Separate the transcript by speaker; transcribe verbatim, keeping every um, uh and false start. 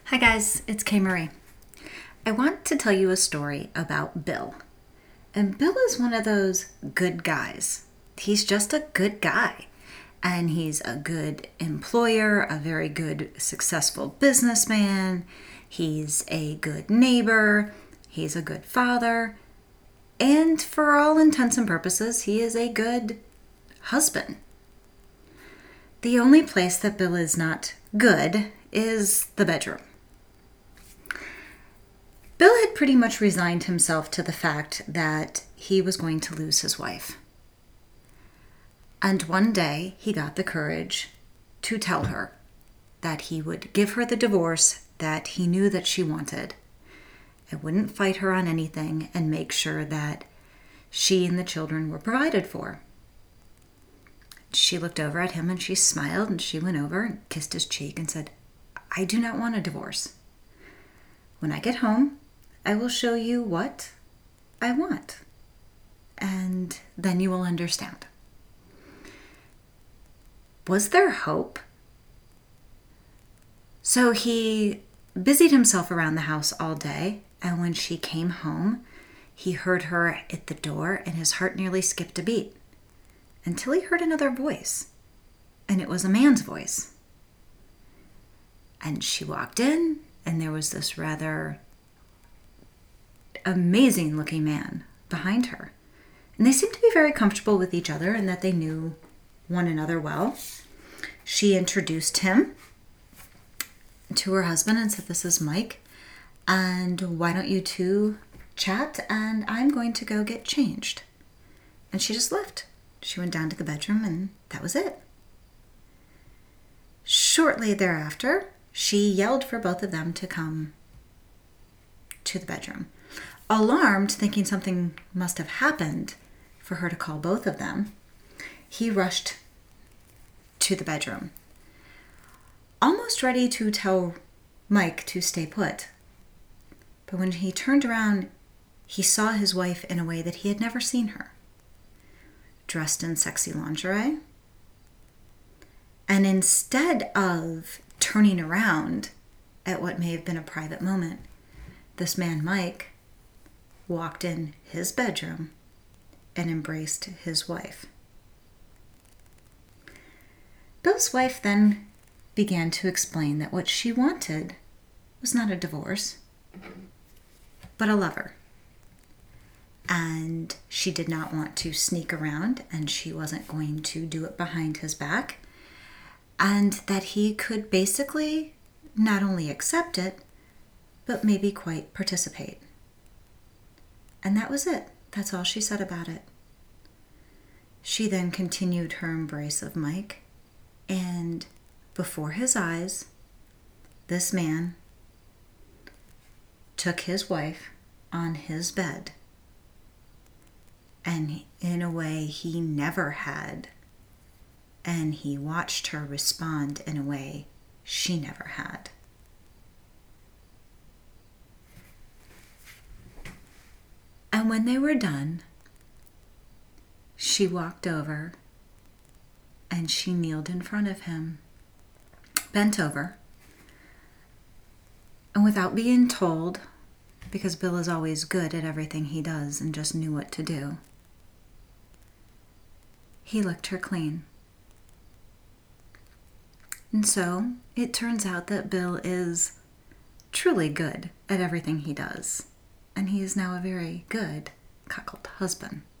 Speaker 1: Hi guys, it's Kay Marie. I want to tell you a story about Bill. And Bill is one of those good guys. He's just a good guy. And he's a good employer, a very good, successful businessman. He's a good neighbor. He's a good father. And for all intents and purposes, he is a good husband. The only place that Bill is not good is the bedroom. Bill had pretty much resigned himself to the fact that he was going to lose his wife. And one day he got the courage to tell her that he would give her the divorce that he knew that she wanted. And wouldn't fight her on anything and make sure that she and the children were provided for. She looked over at him and she smiled and she went over and kissed his cheek and said, "I do not want a divorce. When I get home, I will show you what I want, and then you will understand." Was there hope? So he busied himself around the house all day, and when she came home, he heard her at the door, and his heart nearly skipped a beat, until he heard another voice, and it was a man's voice. And she walked in, and there was this rather amazing looking man behind her. And they seemed to be very comfortable with each other and that they knew one another well. She introduced him to her husband and said, "This is Mike, and why don't you two chat, and I'm going to go get changed." And she just left. She went down to the bedroom and that was it. Shortly thereafter, she yelled for both of them to come to the bedroom. Alarmed, thinking something must have happened for her to call both of them, he rushed to the bedroom, almost ready to tell Mike to stay put. But when he turned around, he saw his wife in a way that he had never seen her, dressed in sexy lingerie. And instead of turning around at what may have been a private moment, this man, Mike, walked in his bedroom and embraced his wife. Bill's wife then began to explain that what she wanted was not a divorce, but a lover. And she did not want to sneak around, and she wasn't going to do it behind his back, and that he could basically not only accept it, but maybe quite participate. And that was it. That's all she said about it. She then continued her embrace of Mike, and before his eyes, this man took his wife on his bed, and in a way he never had, and he watched her respond in a way she never had. And when they were done, she walked over and she kneeled in front of him, bent over, and without being told, because Bill is always good at everything he does and just knew what to do, he licked her clean. And so it turns out that Bill is truly good at everything he does. And he is now a very good cuckold husband.